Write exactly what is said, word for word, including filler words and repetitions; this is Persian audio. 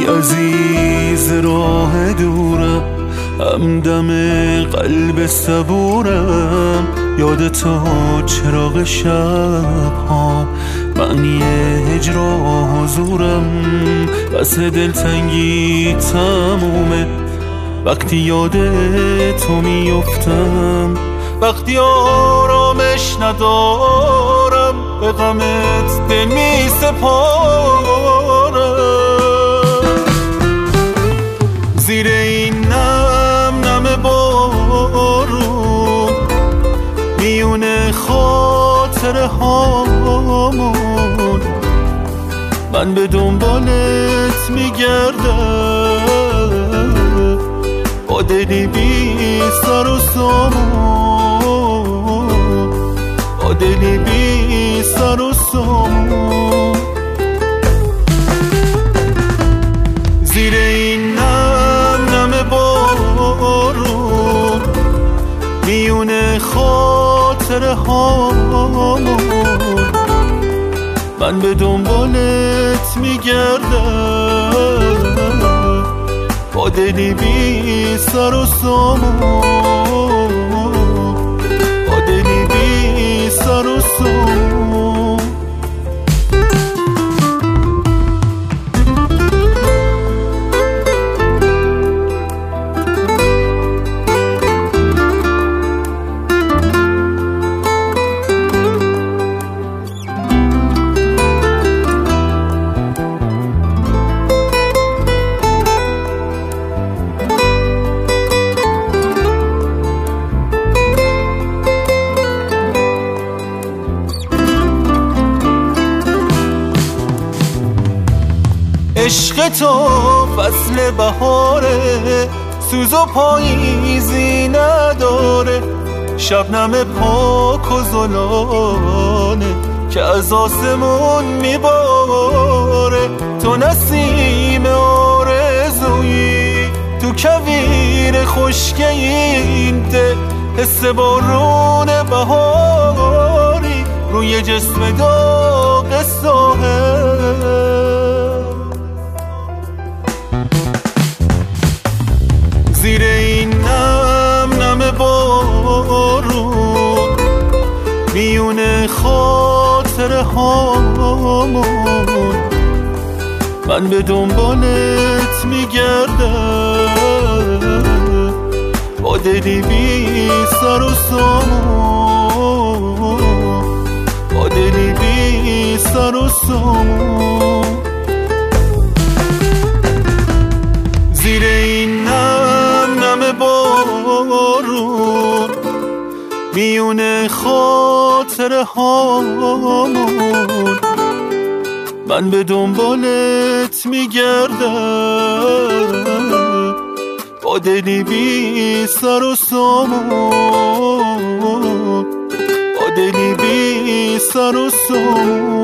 عزیز راه دورم، همدم قلب صبورم. یاد تو چراغ شب ها، معنی هجر و حضورم. بس دلتنگی تمومه وقتی یاد تو میفتم، وقتی آرامش ندارم به غمت دل می سپارم. زیر این نم نم بارون، میون خاطره هامون، من به دنبالت میگردم با دلی بی سر و سامون، با دلی بی سر و سامون. زیر این نم نم بارون، میون خاطره هامون، من به دنبالت میگردم با دلی بی سر و سامون، با دلی بی سر و سامون. عشق تو فصل بهاره، سوز و پاییزی نداره. شبنم پاک و زلانه که از آسمون میباره. تو نسیم آرزویی، تو کویر خشک این ده، حس بارون بهاری روی جسم داغ ساحل. زیر این نم نم بارون، میون خاطره هامون، من به دنبالت میگردم با دلی بی سر و سامون، با دلی بی سر و سامون. زیر این نم نم بارون، میون خاطره هامون، من به دنبالت میگردم با دلی بی سر و سامون، با دلی بی سر و سامون.